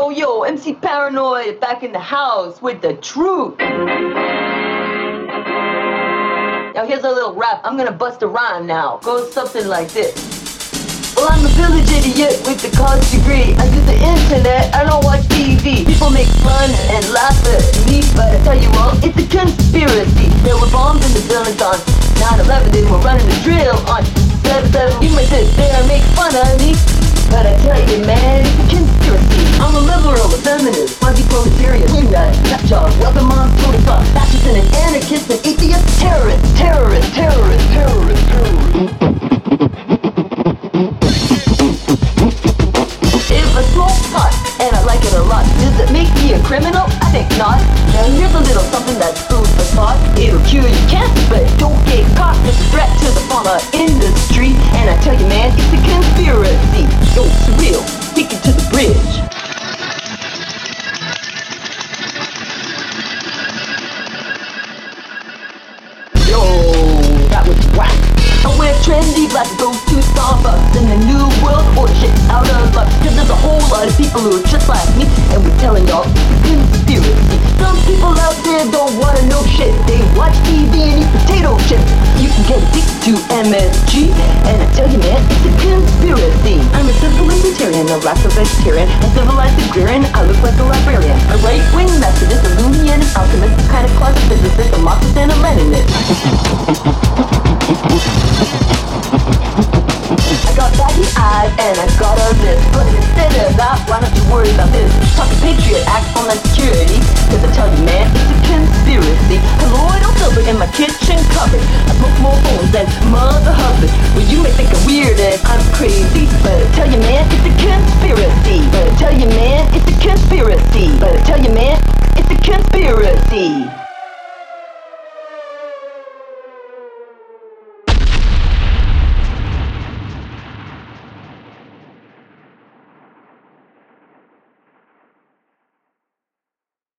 Yo, MC Paranoid back in the house with the truth. Now here's a little rap, I'm gonna bust a rhyme now. Goes something like this. Well, I'm a village idiot with the college degree. I use the internet, I don't watch TV. People make fun and laugh at me, but I tell you all, it's a conspiracy. There were bombs in the buildings on 9/11, they were running the drill on 7/7. You might sit there and make fun of me, but I tell you, man, it's a conspiracy. I'm a liberal, a feminist, anti-proletarian, nut job, weapon mom, total fuck, fascist and an anarchist, an atheist, terrorist. If I smoke pot and I like it a lot, does it make me a criminal? I think not. Now here's a little something that's food for thought. It'll cure your cancer, but don't get caught. It's a threat to the pharma industry, and I tell you, man, it's a conspiracy. Yo, surreal, take it to the bridge. Yo, that was whack. I wear trendy glasses, go to Starbucks in the new world order shit out of luck. Cause there's a whole lot of people who are just like me, and we're telling y'all it's a conspiracy. Some people out there don't wanna know shit. They watch TV and eat potato chips. You can get addicted to MSG, and I tell you, man, it's a conspiracy. I'm a simple libertarian, a lacto-vegetarian, a civilized agrarian. I look like a librarian, a right-wing Methodist, a loony and an alchemist, a kind of closet physicist, a Marxist and a Leninist. I got baggy eyes and I got a list, but instead of that, why don't you worry about this? Talking Patriot Act, Homeland Security, cause I tell you, man, it's a conspiracy. Colloidal silver in my kitchen cupboard. I smoke more phones than mother husband. Well, you may think I'm weird and I'm crazy, but I tell you, man, it's a conspiracy. But I tell you, man, it's